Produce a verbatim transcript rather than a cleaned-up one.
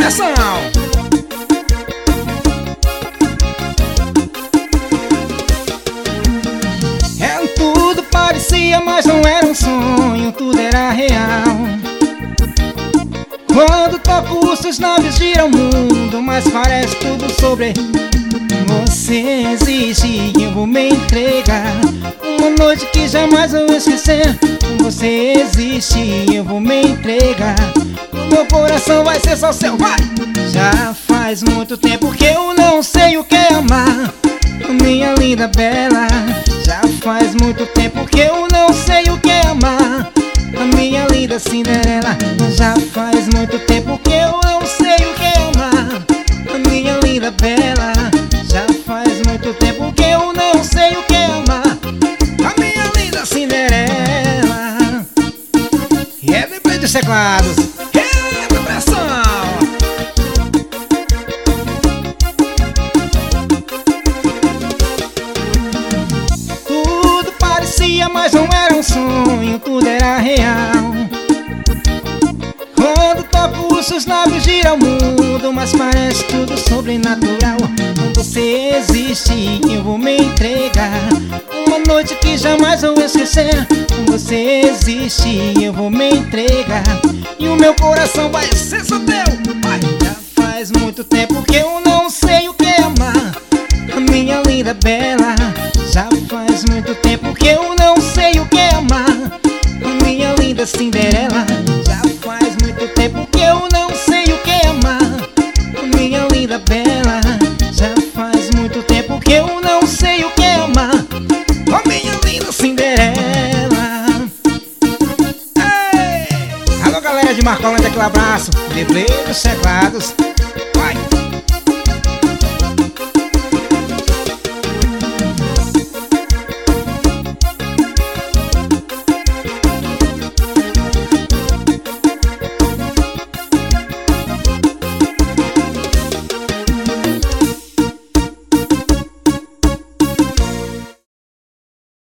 pressão. É, tudo parecia, mas não era um sonho, tudo era real. Quando toco os seus lábios gira o mundo, mas parece tudo sobre você. Existe e eu vou me entregar. Uma noite que jamais vou esquecer. Você existe e eu vou me entregar. Meu coração vai ser só seu, vai! Já faz muito tempo que eu não sei o que é amar, minha linda bela. Já faz muito tempo que eu não sei o que é amar, a minha linda Cinderela. Já faz muito tempo que eu não sei o que é amar, a minha linda bela. Já faz muito tempo que eu não sei o que é amar, a minha linda Cinderela. E é depois dos teclados, é da pressão. Tudo parecia, mas não era um sonho, tudo era real. Quando toco os seus lábios gira o mundo, mas parece tudo sobrenatural. Você existe e eu vou me entregar. Uma noite que jamais vou esquecer. Você existe e eu vou me entregar. E o meu coração vai ser só teu, vai. Já faz muito tempo que eu não sei o que é amar, a minha linda bela. Já faz muito tempo que eu não sei o que é amar, a minha linda Cinderela. Já faz muito tempo que eu não sei o que é amar, a minha linda bela. Já faz muito tempo que eu não sei o que é amar, a minha linda Cinderela. Ei! Alô galera de Marcolândia, aquele abraço. Deblê dos teclados.